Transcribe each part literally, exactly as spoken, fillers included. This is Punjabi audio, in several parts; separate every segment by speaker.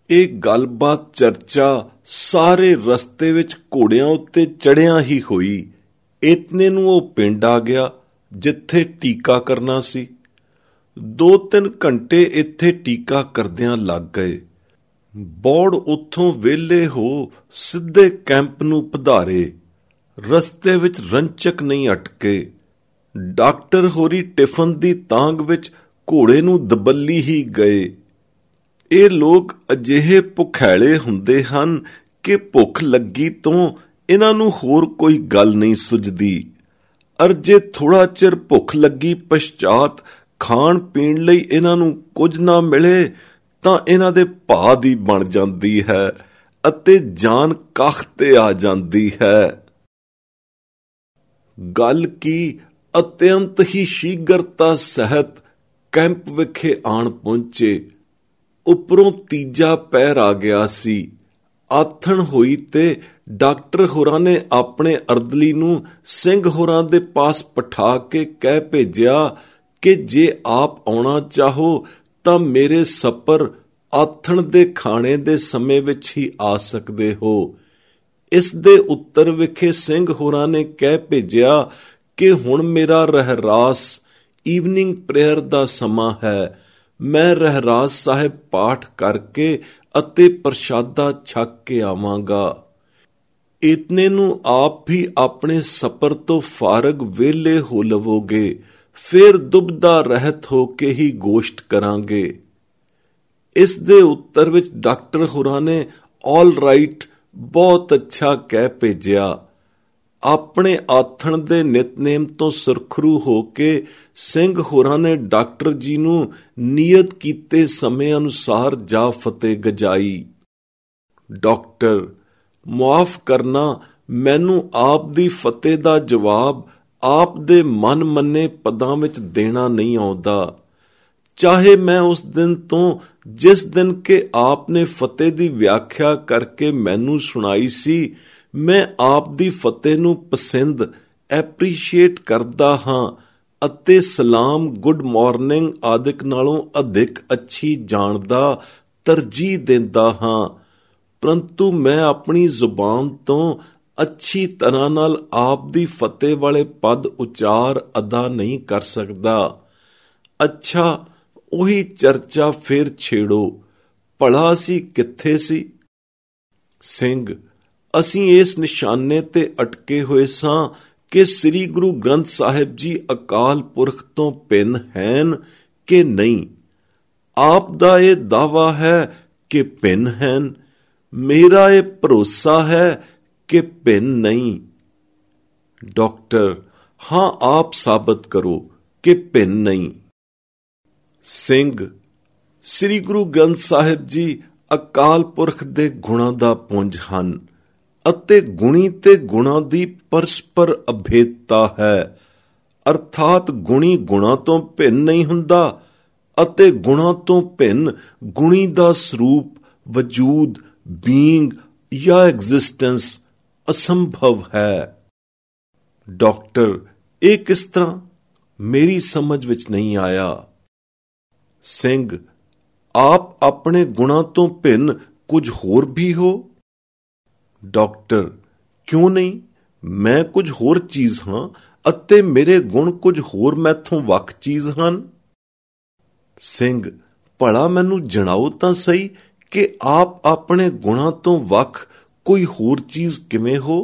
Speaker 1: ਇਹ ਗੱਲਬਾਤ ਚਰਚਾ ਸਾਰੇ ਰਸਤੇ ਵਿੱਚ ਘੋੜਿਆਂ ਉੱਤੇ ਚੜ੍ਹਿਆਂ ਹੀ ਹੋਈ। ਇਤਨੇ ਨੂੰ ਉਹ ਪਿੰਡ ਆ ਗਿਆ ਜਿੱਥੇ ਟੀਕਾ ਕਰਨਾ ਸੀ। ਦੋ ਤਿੰਨ ਘੰਟੇ ਇੱਥੇ ਟੀਕਾ ਕਰਦਿਆਂ ਲੱਗ ਗਏ। ਬੌੜ ਉੱਥੋਂ ਵਿਹਲੇ ਹੋ ਸਿੱਧੇ ਕੈਂਪ ਨੂੰ ਪਧਾਰੇ। ਰਸਤੇ ਵਿੱਚ ਰੰਚਕ ਨਹੀਂ ਅਟਕੇ। ਡਾਕਟਰ ਹੋਰੀ ਟਿਫਨ ਦੀ ਤਾਂਗ ਵਿੱਚ ਘੋੜੇ ਨੂੰ ਦਬੱਲੀ ਹੀ ਗਏ। ਇਹ ਲੋਕ ਅਜਿਹੇ ਭੁਖੈਲੇ ਹੁੰਦੇ ਹਨ ਕਿ ਭੁੱਖ ਲੱਗੀ ਤੋਂ ਇਹਨਾਂ ਨੂੰ ਹੋਰ ਕੋਈ ਗੱਲ ਨਹੀਂ ਸੁਝਦੀ। ਅਰ ਜੇ ਥੋੜਾ ਚਿਰ ਭੁੱਖ ਲੱਗੀ ਪਛਾਤ ਖਾਣ ਪੀਣ ਲਈ ਇਹਨਾਂ ਨੂੰ ਕੁਝ ਨਾ ਮਿਲੇ ਤਾਂ ਇਹਨਾਂ ਦੇ ਭਾਅ ਦੀ ਬਣ ਜਾਂਦੀ ਹੈ ਅਤੇ ਜਾਨ ਕੱਖ ਤੇ ਆ ਜਾਂਦੀ ਹੈ। ਗੱਲ ਕੀ ਅਤਿਅੰਤ ਹੀ ਸ਼ੀਘਰਤਾ ਸਹਿਤ ਕੈਂਪ ਵਿਖੇ ਆਣ ਪਹੁੰਚੇ। ਉੱਪਰੋਂ ਤੀਜਾ ਪਹਿਰ ਆ ਗਿਆ ਸੀ। ਆਥਣ ਹੋਈ ਤੇ ਡਾਕਟਰ ਹੋਰਾਂ ਨੇ ਆਪਣੇ ਅਰਦਲੀ ਨੂੰ ਸਿੰਘ ਹੋਰਾਂ ਦੇ ਪਾਸ ਪਠਾ ਕੇ ਕਹਿ ਭੇਜਿਆ ਕਿ ਜੇ ਆਪ ਆਉਣਾ ਚਾਹੋ ਤਾਂ ਮੇਰੇ ਸਪਰ ਆਥਣ ਦੇ ਖਾਣੇ ਦੇ ਸਮੇਂ ਵਿੱਚ ਹੀ ਆ ਸਕਦੇ ਹੋ। ਇਸ ਦੇ ਉੱਤਰ ਵਿਖੇ ਸਿੰਘ ਹੋਰਾਂ ਨੇ ਕਹਿ ਭੇਜਿਆ ਕਿ ਹੁਣ ਮੇਰਾ ਰਹਿਰਾਸ ਈਵਨਿੰਗ ਪ੍ਰੇਅਰ ਦਾ ਸਮਾਂ ਹੈ। ਮੈਂ ਰਹਿਰਾਸ ਸਾਹਿਬ ਪਾਠ ਕਰਕੇ ਅਤੇ ਪ੍ਰਸ਼ਾਦਾ ਛਕ ਕੇ ਆਵਾਂਗਾ। ਇਤਨੇ ਨੂੰ ਆਪ ਵੀ ਆਪਣੇ ਸਫ਼ਰ ਤੋਂ ਫਾਰਗ ਵਿਹਲੇ ਹੋ ਲਵੋਗੇ। ਫਿਰ ਦੁਬਦਾ ਰਹਿਤ ਹੋ ਕੇ ਹੀ ਗੋਸ਼ਟ ਕਰਾਂਗੇ। ਇਸ ਦੇ ਉੱਤਰ ਵਿੱਚ ਡਾਕਟਰ ਹੋਰਾਂ ਨੇ ਆਲ ਰਾਈਟ ਬਹੁਤ ਅੱਛਾ ਕਹਿ ਭੇਜਿਆ। ਆਪਣੇ ਆਥਣ ਦੇ ਨਿਤਨੇਮ ਤੋਂ ਸੁਰਖਰੂ ਹੋ ਕੇ ਸਿੰਘ ਹੋਰਾਂ ਨੇ ਡਾਕਟਰ ਜੀ ਨੂੰ ਨੀਅਤ ਕੀਤੇ ਸਮੇਂ ਅਨੁਸਾਰ ਜਾ ਫਤਿਹ ਗਜਾਈ। ਡਾਕਟਰ, ਮੁਆਫ ਕਰਨਾ, ਮੈਨੂੰ ਆਪ ਦੀ ਫਤਿਹ ਦਾ ਜਵਾਬ ਆਪ ਦੇ ਮਨ ਮੰਨੇ ਪਦਾਂ ਵਿੱਚ ਦੇਣਾ ਨਹੀਂ ਆਉਂਦਾ। ਚਾਹੇ ਮੈਂ ਉਸ ਦਿਨ ਤੋਂ ਜਿਸ ਦਿਨ ਕਿ ਆਪ ਨੇ ਫਤਿਹ ਦੀ ਵਿਆਖਿਆ ਕਰਕੇ ਮੈਨੂੰ ਸੁਣਾਈ ਸੀ, ਮੈਂ ਆਪ ਦੀ ਫਤਿਹ ਨੂੰ ਪਸੰਦ ਐਪਰੀਸ਼ੀਏਟ ਕਰਦਾ ਹਾਂ ਅਤੇ ਸਲਾਮ ਗੁੱਡ ਮਾਰਨਿੰਗ ਆਦਿਕ ਨਾਲੋਂ ਅਧਿਕ ਅੱਛੀ ਜਾਣਦਾ ਤਰਜੀਹ ਦਿੰਦਾ ਹਾਂ। ਪਰੰਤੂ ਮੈਂ ਆਪਣੀ ਜ਼ੁਬਾਨ ਤੋਂ ਅੱਛੀ ਤਰ੍ਹਾਂ ਨਾਲ ਆਪ ਦੀ ਫਤਿਹ ਵਾਲੇ ਪਦ ਉਚਾਰ ਅਦਾ ਨਹੀਂ ਕਰ ਸਕਦਾ। ਅੱਛਾ, ਉਹੀ ਚਰਚਾ ਫਿਰ ਛੇੜੋ। ਭਲਾ ਅਸੀਂ ਕਿੱਥੇ ਸੀ? ਸਿੰਘ, ਅਸੀਂ ਇਸ ਨਿਸ਼ਾਨੇ ਤੇ ਅਟਕੇ ਹੋਏ ਸਾਂ ਕਿ ਸ੍ਰੀ ਗੁਰੂ ਗ੍ਰੰਥ ਸਾਹਿਬ ਜੀ ਅਕਾਲ ਪੁਰਖ ਤੋਂ ਭਿੰਨ ਹੈਨ ਕਿ ਨਹੀਂ। ਆਪ ਦਾ ਇਹ ਦਾਵਾ ਹੈ ਕਿ ਭਿੰਨ ਹੈਨ। ਮੇਰਾ ਇਹ ਭਰੋਸਾ ਹੈ ਕਿ ਭਿੰਨ ਨਹੀਂ। ਡਾਕਟਰ, ਹਾਂ, ਆਪ ਸਾਬਤ ਕਰੋ ਕਿ ਭਿੰਨ ਨਹੀਂ। ਸਿੰਘ, ਸ੍ਰੀ ਗੁਰੂ ਗ੍ਰੰਥ ਸਾਹਿਬ ਜੀ ਅਕਾਲ ਪੁਰਖ ਦੇ ਗੁਣਾਂ ਦਾ ਪੁੰਜ ਹਨ ਅਤੇ ਗੁਣੀ ਤੇ ਗੁਣਾਂ ਦੀ ਪਰਸਪਰ ਅਭੇਦਤਾ ਹੈ। ਅਰਥਾਤ ਗੁਣੀ ਗੁਣਾਂ ਤੋਂ ਭਿੰਨ ਨਹੀਂ ਹੁੰਦਾ ਅਤੇ ਗੁਣਾਂ ਤੋਂ ਭਿੰਨ ਗੁਣੀ ਦਾ ਸਰੂਪ, ਵਜੂਦ, ਬੀਇੰਗ ਜਾਂ ਐਗਜ਼ਿਸਟੈਂਸ ਅਸੰਭਵ ਹੈ। ਡਾਕਟਰ, ਇਹ ਕਿਸ ਤਰ੍ਹਾਂ? ਮੇਰੀ ਸਮਝ ਵਿੱਚ ਨਹੀਂ ਆਇਆ। ਸਿੰਘ, ਆਪ ਆਪਣੇ ਗੁਣਾਂ ਤੋਂ ਭਿੰਨ ਕੁਝ ਹੋਰ ਵੀ ਹੋ। ਡਾਕਟਰ, ਕਿਉਂ ਨਹੀਂ? ਮੈਂ ਕੁਝ ਹੋਰ ਚੀਜ਼ ਹਾਂ ਅਤੇ ਮੇਰੇ ਗੁਣ ਕੁਝ ਹੋਰ ਮੈਥੋਂ ਵੱਖ ਚੀਜ਼ ਹਨ। ਸਿੰਘ, ਭਲਾ ਮੈਨੂੰ ਜਣਾਓ ਤਾਂ ਸਹੀ ਕਿ ਆਪ ਆਪਣੇ ਗੁਣਾਂ ਤੋਂ ਵੱਖ ਕੋਈ ਹੋਰ ਚੀਜ਼ ਕਿਵੇਂ ਹੋ?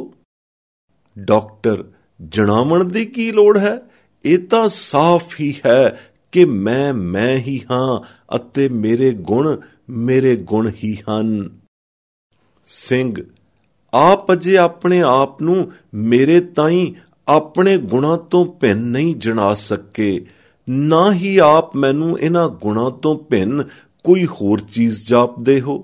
Speaker 1: ਡਾਕਟਰ, ਜਣਾਵਣ ਦੀ ਕੀ ਲੋੜ ਹੈ? ਇਹ ਤਾਂ ਸਾਫ਼ ਹੀ ਹੈ ਕਿ ਮੈਂ ਮੈਂ ਹੀ ਹਾਂ ਅਤੇ ਮੇਰੇ ਗੁਣ ਮੇਰੇ ਗੁਣ ਹੀ ਹਨ। ਸਿੰਘ, ਆਪ ਅਜੇ ਆਪਣੇ ਆਪ ਨੂੰ ਮੇਰੇ ਤਾਈਂ ਆਪਣੇ ਗੁਣਾਂ ਤੋਂ ਭਿੰਨ ਨਹੀਂ ਜਣਾ ਸਕੇ, ਨਾ ਹੀ ਆਪ ਮੈਨੂੰ ਇਹਨਾਂ ਗੁਣਾਂ ਤੋਂ ਭਿੰਨ ਕੋਈ ਹੋਰ ਚੀਜ਼ ਜਾਪਦੇ ਹੋ।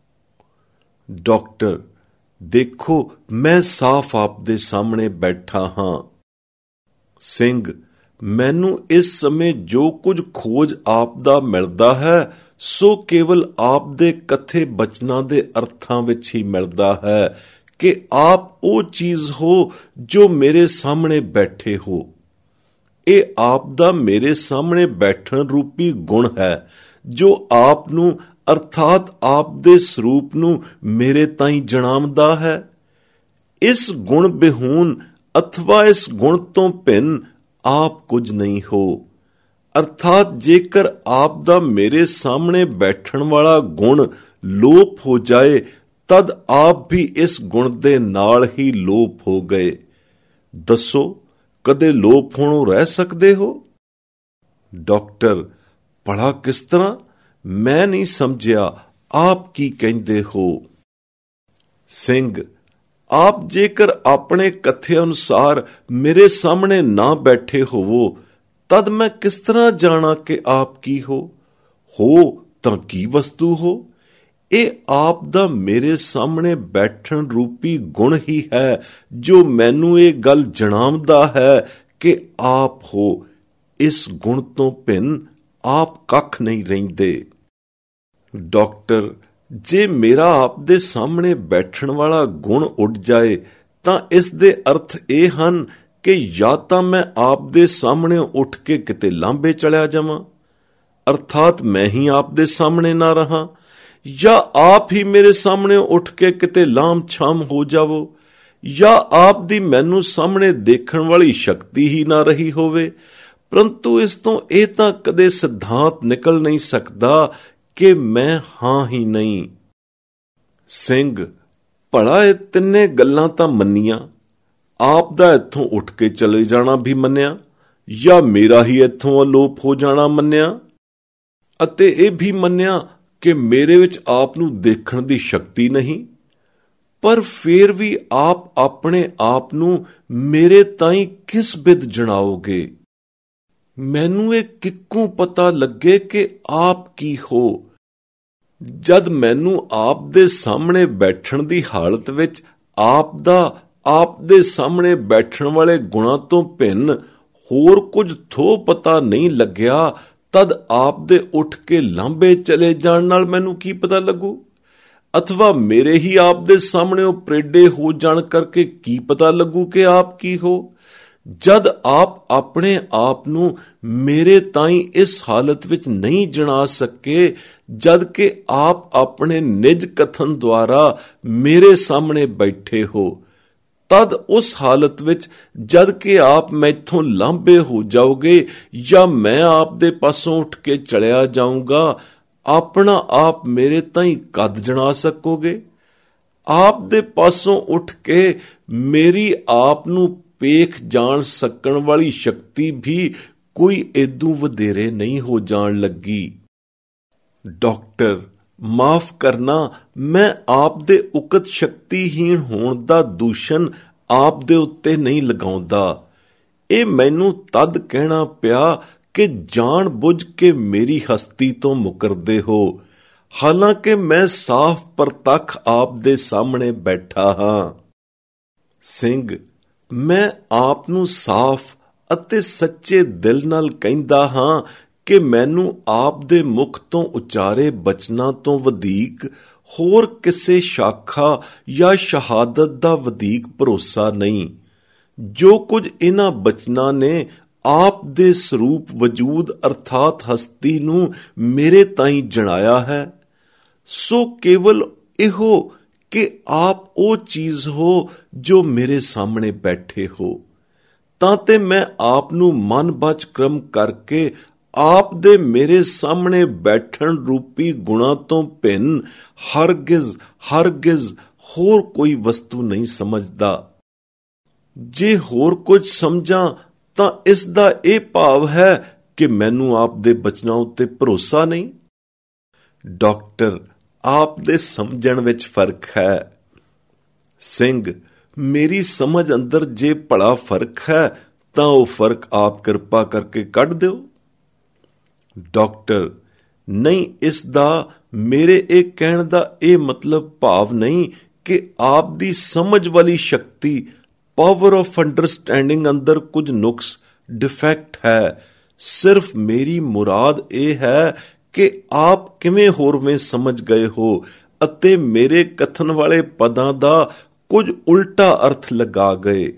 Speaker 1: ਡਾਕਟਰ, ਦੇਖੋ, ਮੈਂ ਸਾਫ਼ ਆਪ ਦੇ ਸਾਹਮਣੇ ਬੈਠਾ ਹਾਂ। ਸਿੰਘ, ਮੈਨੂੰ ਇਸ ਸਮੇਂ ਜੋ ਕੁਝ ਖੋਜ ਆਪ ਦਾ ਮਿਲਦਾ ਹੈ ਸੋ ਕੇਵਲ ਆਪ ਦੇ ਕਥੇ ਬਚਨਾਂ ਦੇ ਅਰਥਾਂ ਵਿੱਚ ਹੀ ਮਿਲਦਾ ਹੈ ਕਿ ਆਪ ਉਹ ਚੀਜ਼ ਹੋ ਜੋ ਮੇਰੇ ਸਾਹਮਣੇ ਬੈਠੇ ਹੋ। ਇਹ ਆਪ ਦਾ ਮੇਰੇ ਸਾਹਮਣੇ ਬੈਠਣ ਰੂਪੀ ਗੁਣ ਹੈ ਜੋ ਆਪ ਨੂੰ ਅਰਥਾਤ ਆਪ ਦੇ ਸਰੂਪ ਨੂੰ ਮੇਰੇ ਤਾਈਂ ਜਣਾਉਂਦਾ ਹੈ। ਇਸ ਗੁਣ ਬਿਹੂਨ ਅਥਵਾ ਇਸ ਗੁਣ ਤੋਂ ਭਿੰਨ ਆਪ ਕੁਝ ਨਹੀਂ ਹੋ। ਅਰਥਾਤ ਜੇਕਰ ਆਪ ਦਾ ਮੇਰੇ ਸਾਹਮਣੇ ਬੈਠਣ ਵਾਲਾ ਗੁਣ ਲੋਪ ਹੋ ਜਾਏ ਤਦ ਆਪ ਵੀ ਇਸ ਗੁਣ ਦੇ ਨਾਲ ਹੀ ਲੋਪ ਹੋ ਗਏ। ਦੱਸੋ, ਕਦੇ ਲੋਪ ਹੋਣੋਂ ਰਹਿ ਸਕਦੇ ਹੋ? ਡਾਕਟਰ, ਭਲਾ ਕਿਸ ਤਰ੍ਹਾਂ? ਮੈਂ ਨਹੀਂ ਸਮਝਿਆ, ਆਪ ਕੀ ਕਹਿੰਦੇ ਹੋ? ਸਿੰਘ, ਆਪ ਜੇਕਰ ਆਪਣੇ ਕਥੇ ਅਨੁਸਾਰ ਮੇਰੇ ਸਾਹਮਣੇ ਨਾ ਬੈਠੇ ਹੋਵੋ ਤਦ ਮੈਂ ਕਿਸ ਤਰ੍ਹਾਂ ਜਾਣਾ ਕਿ ਆਪ ਕੀ ਹੋ? ਹੋ ਤਾਂ ਕੀ ਵਸਤੂ ਹੋ? ਇਹ ਆਪ ਦਾ ਮੇਰੇ ਸਾਹਮਣੇ ਬੈਠਣ ਰੂਪੀ ਗੁਣ ਹੀ ਹੈ ਜੋ ਮੈਨੂੰ ਇਹ ਗੱਲ ਜਣਾਉਂਦਾ ਹੈ ਕਿ ਆਪ ਹੋ। ਇਸ ਗੁਣ ਤੋਂ ਭਿੰਨ ਆਪ ਕੱਖ ਨਹੀਂ ਰਹਿੰਦੇ। ਡਾਕਟਰ, ਜੇ ਮੇਰਾ ਆਪ ਦੇ ਸਾਹਮਣੇ ਬੈਠਣ ਵਾਲਾ ਗੁਣ ਉੱਡ ਜਾਏ ਤਾਂ ਇਸ ਦੇ ਅਰਥ ਇਹ ਹਨ ਕਿ ਜਾਂ ਤਾਂ ਮੈਂ ਆਪ ਦੇ ਸਾਹਮਣੇ ਉੱਠ ਕੇ ਕਿਤੇ ਲਾਂਭੇ ਚਲਿਆ ਜਾਵਾਂ, ਅਰਥਾਤ ਮੈਂ ਹੀ ਆਪ ਦੇ ਸਾਹਮਣੇ ਨਾ ਰਹਾ, ਜਾਂ ਆਪ ਹੀ ਮੇਰੇ ਸਾਹਮਣੇ ਉੱਠ ਕੇ ਕਿਤੇ ਲਾਮ ਛਾਮ ਹੋ ਜਾਵੋ, ਜਾਂ ਆਪ ਦੀ ਮੈਨੂੰ ਸਾਹਮਣੇ ਦੇਖਣ ਵਾਲੀ ਸ਼ਕਤੀ ਹੀ ਨਾ ਰਹੀ ਹੋਵੇ। ਪਰੰਤੂ ਇਸ ਤੋਂ ਇਹ ਤਾਂ ਕਦੇ ਸਿਧਾਂਤ ਨਿਕਲ ਨਹੀਂ ਸਕਦਾ ਕਿ ਮੈਂ ਹਾਂ ਹੀ ਨਹੀਂ। ਸਿੰਘ, ਭਲਾ ਇਹ ਤਿੰਨੇ ਗੱਲਾਂ ਤਾਂ ਮੰਨੀਆਂ, ਆਪ ਦਾ ਇੱਥੋਂ ਉੱਠ ਕੇ ਚਲੇ ਜਾਣਾ ਵੀ ਮੰਨਿਆ, ਜਾਂ ਮੇਰਾ ਹੀ ਇੱਥੋਂ ਅਲੋਪ ਹੋ ਜਾਣਾ ਮੰਨਿਆ, ਅਤੇ ਇਹ ਵੀ ਮੰਨਿਆ ਕਿ ਮੇਰੇ ਵਿੱਚ ਆਪ ਨੂੰ ਦੇਖਣ ਦੀ ਸ਼ਕਤੀ ਨਹੀਂ। ਪਰ ਫੇਰ ਵੀ ਆਪ ਆਪਣੇ ਆਪ ਨੂੰ ਮੇਰੇ ਤਾਈਂ ਕਿਸ ਬਿਧ ਜਣਾਓਗੇ? ਮੈਨੂੰ ਇਹ ਕਿੱਕੂ ਪਤਾ ਲੱਗੇ ਕਿ ਆਪ ਕੀ ਹੋ? ਜਦ ਮੈਨੂੰ ਆਪ ਦੇ ਸਾਹਮਣੇ ਬੈਠਣ ਦੀ ਹਾਲਤ ਵਿੱਚ ਆਪ ਦਾ ਆਪ ਦੇ ਸਾਹਮਣੇ ਬੈਠਣ ਵਾਲੇ ਗੁਣਾਂ ਤੋਂ ਭਿੰਨ ਹੋਰ ਕੁਝ ਥੋ ਪਤਾ ਨਹੀਂ ਲੱਗਿਆ ਤਦ ਆਪ ਦੇ ਉੱਠ ਕੇ ਲਾਂਭੇ ਚਲੇ ਜਾਣ ਨਾਲ ਮੈਨੂੰ ਕੀ ਪਤਾ ਲੱਗੂ? ਅਥਵਾ ਮੇਰੇ ਹੀ ਆਪ ਦੇ ਸਾਹਮਣੇ ਉਪਰੇਡੇ ਹੋ ਜਾਣ ਕਰਕੇ ਕੀ ਪਤਾ ਲੱਗੂ ਕਿ ਆਪ ਕੀ ਹੋ? ਜਦ ਆਪ ਆਪਣੇ ਆਪ ਨੂੰ ਮੇਰੇ ਤਾਈਂ ਇਸ ਹਾਲਤ ਵਿੱਚ ਨਹੀਂ ਜਣਾ ਸਕੇ ਜਦ ਕਿ ਆਪ ਆਪਣੇ ਨਿਜ ਕਥਨ ਦੁਆਰਾ ਮੇਰੇ ਸਾਹਮਣੇ ਬੈਠੇ ਹੋ, ਤਦ ਉਸ ਹਾਲਤ ਵਿੱਚ ਜਦ ਕਿ ਆਪ ਮੈਥੋਂ ਲਾਂਭੇ ਹੋ ਜਾਓਗੇ ਜਾਂ ਮੈਂ ਆਪ ਦੇ ਪਾਸੋਂ ਉੱਠ ਕੇ ਚਲਿਆ ਜਾਊਂਗਾ, ਆਪਣਾ ਆਪ ਮੇਰੇ ਤਾਈਂ ਕਦ ਜਣਾ ਸਕੋਗੇ? ਆਪ ਦੇ ਪਾਸੋਂ ਉੱਠ ਕੇ ਮੇਰੀ ਆਪ ਨੂੰ ਪੇਖ ਜਾਣ ਸਕਣ ਵਾਲੀ ਸ਼ਕਤੀ ਵੀ ਕੋਈ ਏਦੂ ਵਧੇਰੇ ਨਹੀਂ ਹੋ ਜਾਣ ਲੱਗੀ। ਡਾਕਟਰ, ਮਾਫ ਕਰਨਾ, ਮੈਂ ਆਪ ਦੇ ਉਕਤ ਸ਼ਕਤੀਹੀਣ ਹੋਣ ਦਾ ਦੂਸ਼ਣ ਆਪ ਦੇ ਉੱਤੇ ਨਹੀਂ ਲਗਾਉਂਦਾ। ਇਹ ਮੈਨੂੰ ਤਦ ਕਹਿਣਾ ਪਿਆ ਕਿ ਜਾਣ ਬੁੱਝ ਕੇ ਮੇਰੀ ਹਸਤੀ ਤੋਂ ਮੁਕਰਦੇ ਹੋ, ਹਾਲਾਂਕਿ ਮੈਂ ਸਾਫ਼ ਪ੍ਰਤੱਖ ਆਪ ਦੇ ਸਾਹਮਣੇ ਬੈਠਾ ਹਾਂ। ਸਿੰਘ, ਮੈਂ ਆਪ ਨੂੰ ਸਾਫ਼ ਅਤੇ ਸੱਚੇ ਦਿਲ ਨਾਲ ਕਹਿੰਦਾ ਹਾਂ ਕਿ ਮੈਨੂੰ ਆਪ ਦੇ ਮੁਖ ਤੋਂ ਉਚਾਰੇ ਬਚਨਾਂ ਤੋਂ ਵਧੇਕ ਹੋਰ ਕਿਸੇ ਸ਼ਾਖਾ ਜਾਂ ਸ਼ਹਾਦਤ ਦਾ ਵਧੇਕ ਭਰੋਸਾ ਨਹੀਂ। ਜੋ ਕੁਝ ਇਹਨਾਂ ਬਚਨਾਂ ਨੇ ਆਪ ਦੇ ਸਰੂਪ ਵਜੂਦ ਅਰਥਾਤ ਹਸਤੀ ਨੂੰ ਮੇਰੇ ਤਾਈਂ ਜਣਾਇਆ ਹੈ, ਸੋ ਕੇਵਲ ਇਹੋ ਕਿ ਆਪ ਉਹ ਚੀਜ਼ ਹੋ ਜੋ ਮੇਰੇ ਸਾਹਮਣੇ ਬੈਠੇ ਹੋ। ਤਾਂ ਤੇ ਮੈਂ ਆਪ ਨੂੰ ਮਨ ਬਚ ਕਰਮ ਕਰਕੇ ਆਪ ਦੇ ਮੇਰੇ ਸਾਹਮਣੇ ਬੈਠਣ ਰੂਪੀ ਗੁਣਾਂ ਤੋਂ ਭਿੰਨ ਹਰਗਿਜ਼ ਹਰਗਿਜ਼ ਹੋਰ ਕੋਈ ਵਸਤੂ ਨਹੀਂ ਸਮਝਦਾ। ਜੇ ਹੋਰ ਕੁਝ ਸਮਝਾਂ ਤਾਂ ਇਸ ਦਾ ਇਹ ਭਾਵ ਹੈ ਕਿ ਮੈਨੂੰ ਆਪ ਦੇ ਬਚਨਾਂ ਉੱਤੇ ਭਰੋਸਾ ਨਹੀਂ। ਡਾਕਟਰ, ਆਪ ਦੇ ਸਮਝਣ ਵਿੱਚ ਫਰਕ ਹੈ। ਸਿੰਘ, ਮੇਰੀ ਸਮਝ ਅੰਦਰ ਜੇ ਭਲਾ ਫਰਕ ਹੈ ਤਾਂ ਉਹ ਫਰਕ ਆਪ ਕਿਰਪਾ ਕਰਕੇ ਕੱਢ ਦਿਓ। ਡਾਕਟਰ, ਨਹੀਂ, ਇਸ ਦਾ ਮੇਰੇ ਇਹ ਕਹਿਣ ਦਾ ਇਹ ਮਤਲਬ ਭਾਵ ਨਹੀਂ ਕਿ ਆਪ ਦੀ ਸਮਝ ਵਾਲੀ ਸ਼ਕਤੀ ਪਾਵਰ ਆਫ ਅੰਡਰਸਟੈਂਡਿੰਗ ਅੰਦਰ ਕੁਝ ਨੁਕਸ ਡਿਫੈਕਟ ਹੈ। ਸਿਰਫ ਮੇਰੀ ਮੁਰਾਦ ਇਹ ਹੈ ਕਿ ਆਪ ਕਿਵੇਂ ਹੋਰਵੇਂ ਸਮਝ ਗਏ ਹੋ ਅਤੇ ਮੇਰੇ ਕਥਨ ਵਾਲੇ ਪਦਾਂ ਦਾ ਕੁਝ ਉਲਟਾ ਅਰਥ ਲਗਾ ਗਏ।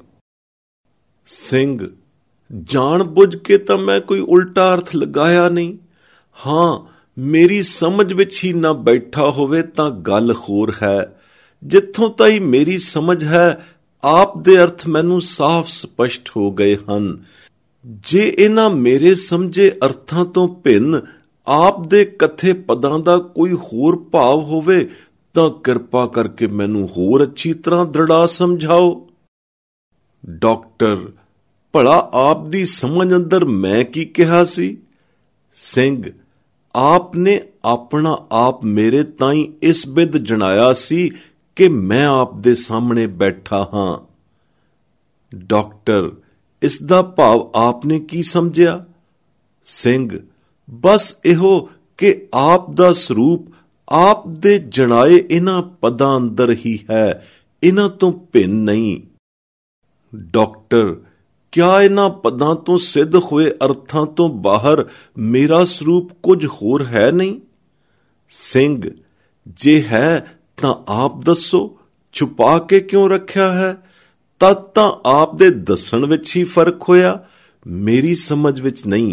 Speaker 1: ਸਿੰਘ, ਜਾਣ ਬੁੱਝ ਕੇ ਤਾਂ ਮੈਂ ਕੋਈ ਉਲਟਾ ਅਰਥ ਲਗਾਇਆ ਨਹੀਂ। ਹਾਂ, ਮੇਰੀ ਸਮਝ ਵਿੱਚ ਹੀ ਨਾ ਬੈਠਾ ਹੋਵੇ ਤਾਂ ਗੱਲ ਹੋਰ ਹੈ। ਜਿੱਥੋਂ ਤਾਈਂ ਮੇਰੀ ਸਮਝ ਹੈ, ਆਪ ਦੇ ਅਰਥ ਮੈਨੂੰ ਸਾਫ਼ ਸਪਸ਼ਟ ਹੋ ਗਏ ਹਨ। ਜੇ ਇਹਨਾਂ ਮੇਰੇ ਸਮਝੇ ਅਰਥਾਂ ਤੋਂ ਭਿੰਨ ਆਪ ਦੇ ਕਥੇ ਪਦਾਂ ਦਾ ਕੋਈ ਹੋਰ ਭਾਵ ਹੋਵੇ ਤਾਂ ਕਿਰਪਾ ਕਰਕੇ ਮੈਨੂੰ ਹੋਰ ਅੱਛੀ ਤਰ੍ਹਾਂ ਦ੍ਰਿੜਾ ਸਮਝਾਓ। ਡਾਕਟਰ, ਭਲਾ ਆਪ ਦੀ ਸਮਝ ਅੰਦਰ ਮੈਂ ਕੀ ਕਿਹਾ ਸੀ? ਸਿੰਘ, ਆਪ ਨੇ ਆਪਣਾ ਆਪ ਮੇਰੇ ਤਾਈਂ ਇਸ ਬਿਧ ਜਣਾਇਆ ਸੀ ਕਿ ਮੈਂ ਆਪ ਦੇ ਸਾਹਮਣੇ ਬੈਠਾ ਹਾਂ। ਡਾਕਟਰ, ਇਸ ਦਾ ਭਾਵ ਆਪ ਨੇ ਕੀ ਸਮਝਿਆ? ਸਿੰਘ, ਬਸ ਇਹੋ ਕਿ ਆਪ ਦਾ ਸਰੂਪ ਆਪ ਦੇ ਜਣਾਏ ਇਹਨਾਂ ਪਦਾਂ ਅੰਦਰ ਹੀ ਹੈ, ਇਹਨਾਂ ਤੋਂ ਭਿੰਨ ਨਹੀਂ। ਡਾਕਟਰ, ਕਿਆ ਇਹਨਾਂ ਪਦਾਂ ਤੋਂ ਸਿੱਧ ਹੋਏ ਅਰਥਾਂ ਤੋਂ ਬਾਹਰ ਮੇਰਾ ਸਰੂਪ ਕੁਝ ਹੋਰ ਹੈ ਨਹੀਂ? ਸਿੰਘ, ਜੇ ਹੈ ਤਾਂ ਆਪ ਦੱਸੋ, ਛੁਪਾ ਕੇ ਕਿਉਂ ਰੱਖਿਆ ਹੈ? ਤਦ ਤਾਂ ਆਪ ਦੇ ਦੱਸਣ ਵਿੱਚ ਹੀ ਫਰਕ ਹੋਇਆ, ਮੇਰੀ ਸਮਝ ਵਿੱਚ ਨਹੀਂ।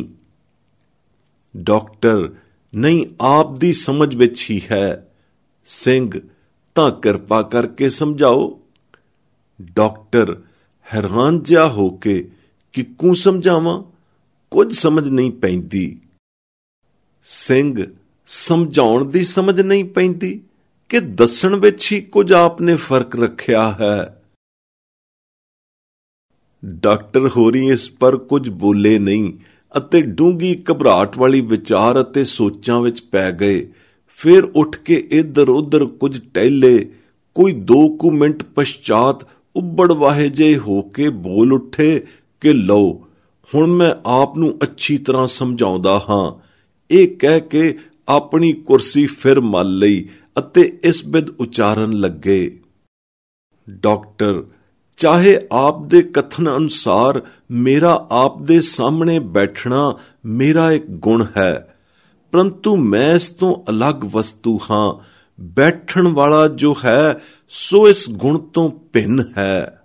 Speaker 1: ਡਾਕਟਰ, ਨਹੀਂ, ਆਪ ਦੀ ਸਮਝ ਵਿੱਚ ਹੀ ਹੈ। ਸਿੰਘ, ਤਾਂ ਕਿਰਪਾ ਕਰਕੇ ਸਮਝਾਓ। ਡਾਕਟਰ, ਹੈਰਾਨ ਜਿਹਾ ਹੋ ਕੇ, ਕਿੱਕੂ ਸਮਝਾਵਾਂ, ਕੁਝ ਸਮਝ ਨਹੀਂ ਪੈਂਦੀ। ਸਿੰਘ, ਸਮਝਾਉਣ ਦੀ ਸਮਝ ਨਹੀਂ ਪੈਂਦੀ ਕਿ ਦੱਸਣ ਵਿੱਚ ਹੀ ਕੁਝ ਆਪ ਨੇ ਫਰਕ ਰੱਖਿਆ ਹੈ? ਡਾਕਟਰ ਹੋਰੀ ਇਸ ਪਰ ਕੁਝ ਬੋਲੇ ਨਹੀਂ ਅਤੇ ਡੂੰਘੀ ਘਬਰਾਹਟ ਵਾਲੀ ਵਿਚਾਰ ਅਤੇ ਸੋਚਾਂ ਵਿੱਚ ਪੈ ਗਏ। ਫਿਰ ਉੱਠ ਕੇ ਇੱਧਰ ਉੱਧਰ ਕੁਝ ਟਹਿਲੇ। ਕੋਈ ਦੋ ਕੁ ਮਿੰਟ ਪਛਾਤ ਉੱਬੜ ਵਾਹੇ ਜਿਹੇ ਹੋ ਕੇ ਬੋਲ ਉੱਠੇ ਕਿ ਲਓ, ਹੁਣ ਮੈਂ ਆਪ ਨੂੰ ਅੱਛੀ ਤਰ੍ਹਾਂ ਸਮਝਾਉਂਦਾ ਹਾਂ। ਇਹ ਕਹਿ ਕੇ ਆਪਣੀ ਕੁਰਸੀ ਫਿਰ ਮੱਲ ਲਈ ਅਤੇ ਇਸ ਬਿਧ ਉਚਾਰਨ ਲੱਗੇ। ਡਾਕਟਰ, ਚਾਹੇ ਆਪ ਦੇ ਕਥਨ ਅਨੁਸਾਰ ਮੇਰਾ ਆਪ ਦੇ ਸਾਹਮਣੇ ਬੈਠਣਾ ਮੇਰਾ ਇੱਕ ਗੁਣ ਹੈ, ਪਰੰਤੂ ਮੈਂ ਇਸ ਤੋਂ ਅਲੱਗ ਵਸਤੂ ਹਾਂ। ਬੈਠਣ ਵਾਲਾ ਜੋ ਹੈ ਸੋ ਇਸ ਗੁਣ ਤੋਂ ਭਿੰਨ ਹੈ।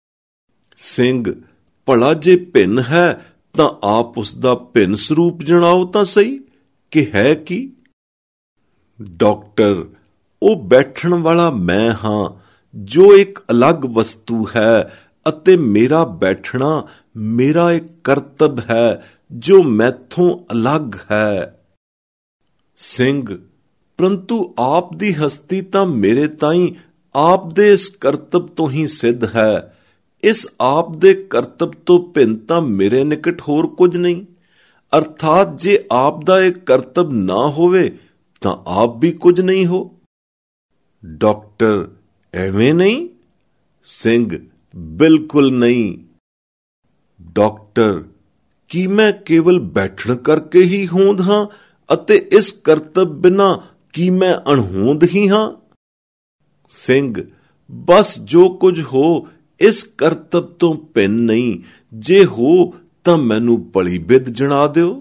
Speaker 1: ਸਿੰਘ, ਭਲਾ ਜੇ ਭਿੰਨ ਹੈ ਤਾਂ ਆਪ ਉਸ ਦਾ ਭਿੰਨ ਸਰੂਪ ਜਣਾਓ ਤਾਂ ਸਹੀ ਕਿ ਹੈ ਕੀ? ਡਾਕਟਰ, ਉਹ ਬੈਠਣ ਵਾਲਾ ਮੈਂ ਹਾਂ ਜੋ ਇੱਕ ਅਲੱਗ ਵਸਤੂ ਹੈ ਅਤੇ ਮੇਰਾ ਬੈਠਣਾ ਮੇਰਾ ਇੱਕ ਕਰਤੱਵ ਹੈ ਜੋ ਮੈਥੋਂ ਅਲੱਗ ਹੈ। ਸਿੰਘ, ਪਰੰਤੂ ਆਪ ਦੀ ਹਸਤੀ ਤਾਂ ਮੇਰੇ ਤਾਈਂ ਆਪ ਦੇ ਇਸ ਕਰਤੱਵ ਤੋਂ ਹੀ ਸਿੱਧ ਹੈ। ਇਸ ਆਪ ਦੇ ਕਰਤੱਵ ਤੋਂ ਭਿੰਨ ਤਾਂ ਮੇਰੇ ਨਿਕਟ ਹੋਰ ਕੁਝ ਨਹੀਂ। ਅਰਥਾਤ ਜੇ ਆਪ ਦਾ ਇਹ ਕਰਤੱਵ ਨਾ ਹੋਵੇ ਤਾਂ ਆਪ ਵੀ ਕੁਝ ਨਹੀਂ ਹੋ। ਡਾਕਟਰ, ਐਵੇਂ ਨਹੀਂ? ਸਿੰਘ, ਬਿਲਕੁਲ ਨਹੀਂ। ਡਾਕਟਰ, ਕੀ ਮੈਂ ਕੇਵਲ ਬੈਠਣ ਕਰਕੇ ਹੀ ਹੋਂਦ ਹਾਂ ਅਤੇ ਇਸ ਕਰਤੱਵ ਬਿਨਾਂ ਕੀ ਮੈਂ ਅਣਹੋਂਦ ਹੀ ਹਾਂ? ਸਿੰਘ, ਬਸ ਜੋ ਕੁਝ ਹੋ ਇਸ ਕਰਤੱਵ ਤੋਂ ਭਿੰਨ ਨਹੀਂ। ਜੇ ਹੋ ਤਾਂ ਮੈਨੂੰ ਭਲੀ ਬਿਧ ਜਣਾ ਦਿਓ।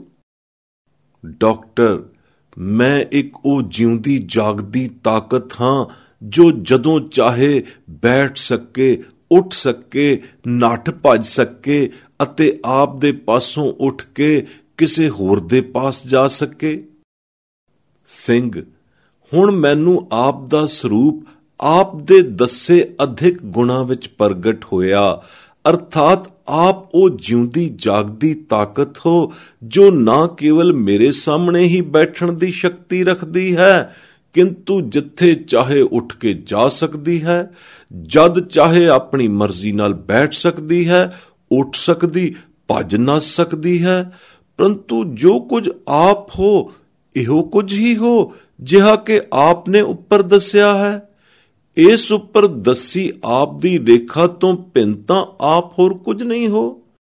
Speaker 1: ਡਾਕਟਰ, ਮੈਂ ਇੱਕ ਉਹ ਜਿਉਂਦੀ ਜਾਗਦੀ ਤਾਕਤ ਹਾਂ ਜੋ ਜਦੋਂ ਚਾਹੇ ਬੈਠ ਸਕੇ, ਉੱਠ ਸਕੇ, ਨੱਠ ਭੱਜ ਸਕੇ ਅਤੇ ਆਪ ਦੇ ਪਾਸੋਂ ਉੱਠ ਕੇ ਕਿਸੇ ਹੋਰ ਦੇ ਪਾਸ ਜਾ ਸਕੇ। ਸਿੰਘ, ਹੁਣ ਮੈਨੂੰ ਆਪ ਦਾ ਸਰੂਪ ਆਪ ਦੇ ਦੱਸੇ ਅਧਿਕ ਗੁਣਾਂ ਵਿੱਚ ਪ੍ਰਗਟ ਹੋਇਆ। ਅਰਥਾਤ ਆਪ ਉਹ ਜਿਉਂਦੀ ਜਾਗਦੀ ਤਾਕਤ ਹੋ ਜੋ ਨਾ ਕੇਵਲ ਮੇਰੇ ਸਾਹਮਣੇ ਹੀ ਬੈਠਣ ਦੀ ਸ਼ਕਤੀ ਰੱਖਦੀ ਹੈ, ਕਿੰਤੂ ਜਿੱਥੇ ਚਾਹੇ ਉੱਠ ਕੇ ਜਾ ਸਕਦੀ ਹੈ, ਜਦ ਚਾਹੇ ਆਪਣੀ ਮਰਜ਼ੀ ਨਾਲ ਬੈਠ ਸਕਦੀ ਹੈ, ਉੱਠ ਸਕਦੀ, ਭੱਜ ਨੱਸ ਸਕਦੀ ਹੈ। ਪਰੰਤੂ ਜੋ ਕੁਝ ਆਪ ਹੋ ਇਹੋ ਕੁਝ ਹੀ ਹੋ ਜਿਹਾ ਕਿ ਆਪ ਨੇ ਉੱਪਰ ਦੱਸਿਆ ਹੈ। ਇਸ ਉੱਪਰ ਦੱਸੀ ਆਪ ਦੀ ਰੇਖਾ ਤੋਂ ਭਿੰਨ ਤਾਂ ਆਪ ਹੋਰ ਕੁਝ ਨਹੀਂ ਹੋ।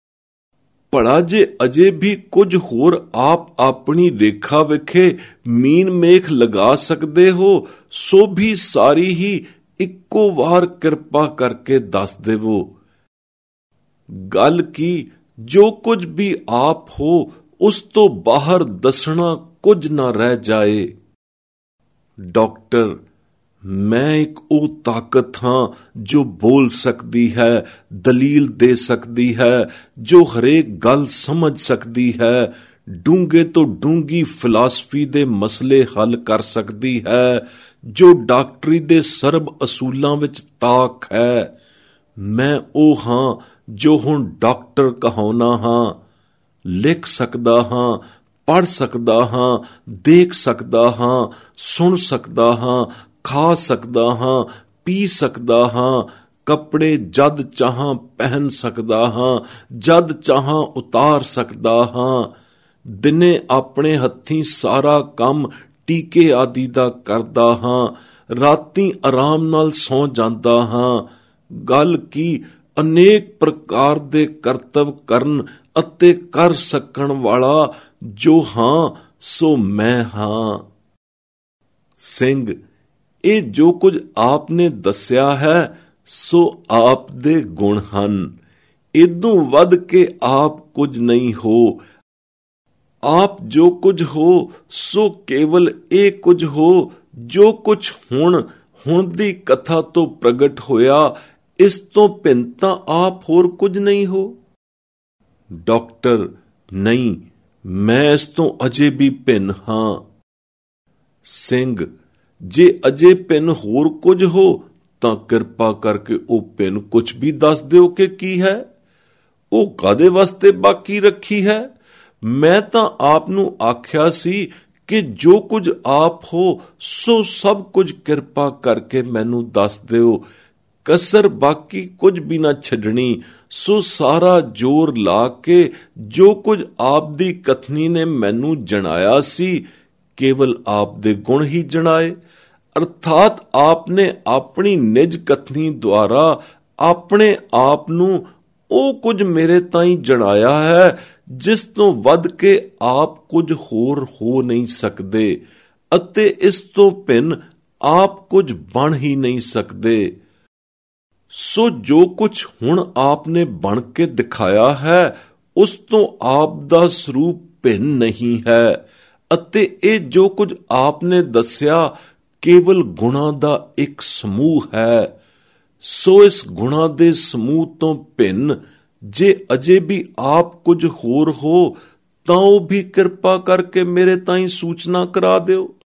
Speaker 1: ਭਲਾ ਜੇ ਅਜੇ ਵੀ ਕੁਝ ਹੋਰ ਆਪ ਆਪਣੀ ਰੇਖਾ ਵਿਖੇ ਮੀਨ ਮੇਖ ਲਗਾ ਸਕਦੇ ਹੋ, ਸੋ ਵੀ ਸਾਰੀ ਹੀ ਇੱਕੋ ਵਾਰ ਕਿਰਪਾ ਕਰਕੇ ਦੱਸ ਦੇਵੋ। ਗੱਲ ਕੀ, ਜੋ ਕੁਝ ਵੀ ਆਪ ਹੋ ਉਸ ਤੋਂ ਬਾਹਰ ਦੱਸਣਾ ਕੁਝ ਨਾ ਰਹਿ ਜਾਏ। ਡਾਕਟਰ, ਮੈਂ ਇੱਕ ਉਹ ਤਾਕਤ ਹਾਂ ਜੋ ਬੋਲ ਸਕਦੀ ਹੈ, ਦਲੀਲ ਦੇ ਸਕਦੀ ਹੈ, ਜੋ ਹਰੇਕ ਗੱਲ ਸਮਝ ਸਕਦੀ ਹੈ, ਡੂੰਘੇ ਤੋਂ ਡੂੰਘੀ ਫਿਲਾਸਫੀ ਦੇ ਮਸਲੇ ਹੱਲ ਕਰ ਸਕਦੀ ਹੈ, ਜੋ ਡਾਕਟਰੀ ਦੇ ਸਰਬ ਅਸੂਲਾਂ ਵਿੱਚ ਤਾਕ ਹੈ। ਮੈਂ ਉਹ ਹਾਂ ਜੋ ਹੁਣ ਡਾਕਟਰ ਕਹਾਉਣਾ ਹਾਂ। ਲਿਖ ਸਕਦਾ ਹਾਂ, ਪੜ੍ਹ ਸਕਦਾ ਹਾਂ, ਦੇਖ ਸਕਦਾ ਹਾਂ, ਸੁਣ ਸਕਦਾ ਹਾਂ, ਖਾ ਸਕਦਾ ਹਾਂ, ਪੀ ਸਕਦਾ ਹਾਂ, ਕੱਪੜੇ ਜਦ ਚਾਹਾਂ ਪਹਿਨ ਸਕਦਾ ਹਾਂ, ਜਦ ਚਾਹਾਂ ਉਤਾਰ ਸਕਦਾ ਹਾਂ। ਦਿਨੇ ਆਪਣੇ ਹੱਥੀਂ ਸਾਰਾ ਕੰਮ ਟੀਕੇ ਆਦਿ ਦਾ ਕਰਦਾ ਹਾਂ, ਰਾਤੀਂ ਆਰਾਮ ਨਾਲ ਸੌਂ ਜਾਂਦਾ ਹਾਂ। ਗੱਲ ਕੀ, ਅਨੇਕ ਪ੍ਰਕਾਰ ਦੇ ਕਰਤੱਵ ਕਰਨ ਅਤੇ ਕਰ ਸਕਣ ਵਾਲਾ ਜੋ ਹਾਂ ਸੋ ਮੈਂ ਹਾਂ। ਸਿੰਘ, ਇਹ ਜੋ ਕੁਝ ਆਪ ਨੇ ਦੱਸਿਆ ਹੈ ਸੋ ਆਪ ਦੇ ਗੁਣ ਹਨ। ਇਦੋਂ ਵੱਧ ਕੇ ਆਪ ਕੁਝ ਨਹੀਂ ਹੋ। ਆਪ ਜੋ ਕੁਝ ਹੋ ਸੋ ਕੇਵਲ ਇਹ ਕੁਝ ਹੋ ਜੋ ਕੁਝ ਹੁਣ ਹੁਣ ਦੀ ਕਥਾ ਤੋਂ ਪ੍ਰਗਟ ਹੋਇਆ। ਇਸ ਤੋਂ ਭਿੰਨ ਤਾਂ ਆਪ ਹੋਰ ਕੁਝ ਨਹੀਂ ਹੋ। ਡਾਕਟਰ, ਨਹੀਂ, ਮੈਂ ਇਸ ਤੋਂ ਅਜੇ ਵੀ ਭਿੰਨ ਹਾਂ। ਸਿੰਘ, ਜੇ ਅਜੇ ਭਿੰਨ ਹੋਰ ਕੁਝ ਹੋ ਤਾਂ ਕਿਰਪਾ ਕਰਕੇ ਉਹ ਭਿੰਨ ਕੁਝ ਵੀ ਦੱਸ ਦਿਓ ਕਿ ਕੀ ਹੈ। ਉਹ ਕਾਦੇ ਵਾਸਤੇ ਬਾਕੀ ਰੱਖੀ ਹੈ? ਮੈਂ ਤਾਂ ਆਪ ਨੂੰ ਆਖਿਆ ਸੀ ਕਿ ਜੋ ਕੁਝ ਆਪ ਹੋ ਸੋ ਸਭ ਕੁਝ ਕਿਰਪਾ ਕਰਕੇ ਮੈਨੂੰ ਦੱਸ ਦਿਓ। ਕਸਰ ਬਾਕੀ ਕੁਝ ਵੀ ਨਾ ਛੱਡਣੀ। ਸੋ ਸਾਰਾ ਜ਼ੋਰ ਲਾ ਕੇ ਜੋ ਕੁਝ ਆਪ ਦੀ ਕਥਨੀ ਨੇ ਮੈਨੂੰ ਜਣਾਇਆ ਸੀ, ਕੇਵਲ ਆਪ ਦੇ ਗੁਣ ਹੀ ਜਣਾਏ। ਅਰਥਾਤ ਆਪ ਨੇ ਆਪਣੀ ਨਿਜ ਕਥਨੀ ਦੁਆਰਾ ਆਪਣੇ ਆਪ ਨੂੰ ਉਹ ਕੁਝ ਮੇਰੇ ਤਾਈਂ ਜਣਾਇਆ ਹੈ ਜਿਸ ਤੋਂ ਵੱਧ ਕੇ ਆਪ ਕੁਝ ਹੋਰ ਹੋ ਨਹੀਂ ਸਕਦੇ, ਅਤੇ ਇਸ ਤੋਂ ਭਿੰਨ ਆਪ ਕੁਝ ਬਣ ਹੀ ਨਹੀਂ ਸਕਦੇ। ਸੋ ਜੋ ਕੁਝ ਹੁਣ ਆਪ ਨੇ ਬਣ ਕੇ ਦਿਖਾਇਆ ਹੈ ਉਸ ਤੋਂ ਆਪ ਦਾ ਸਰੂਪ ਭਿੰਨ ਨਹੀਂ ਹੈ, ਅਤੇ ਇਹ ਜੋ ਕੁਝ ਆਪ ਨੇ ਦੱਸਿਆ ਕੇਵਲ ਗੁਣਾਂ ਦਾ ਇੱਕ ਸਮੂਹ ਹੈ। ਸੋ ਇਸ ਗੁਣਾਂ ਦੇ ਸਮੂਹ ਤੋਂ ਭਿੰਨ ਜੇ ਅਜੇ ਵੀ ਆਪ ਕੁਝ ਹੋਰ ਹੋ ਤਾਂ ਉਹ ਵੀ ਕਿਰਪਾ ਕਰਕੇ ਮੇਰੇ ਤਾਈਂ ਸੂਚਨਾ ਕਰਾ ਦਿਓ।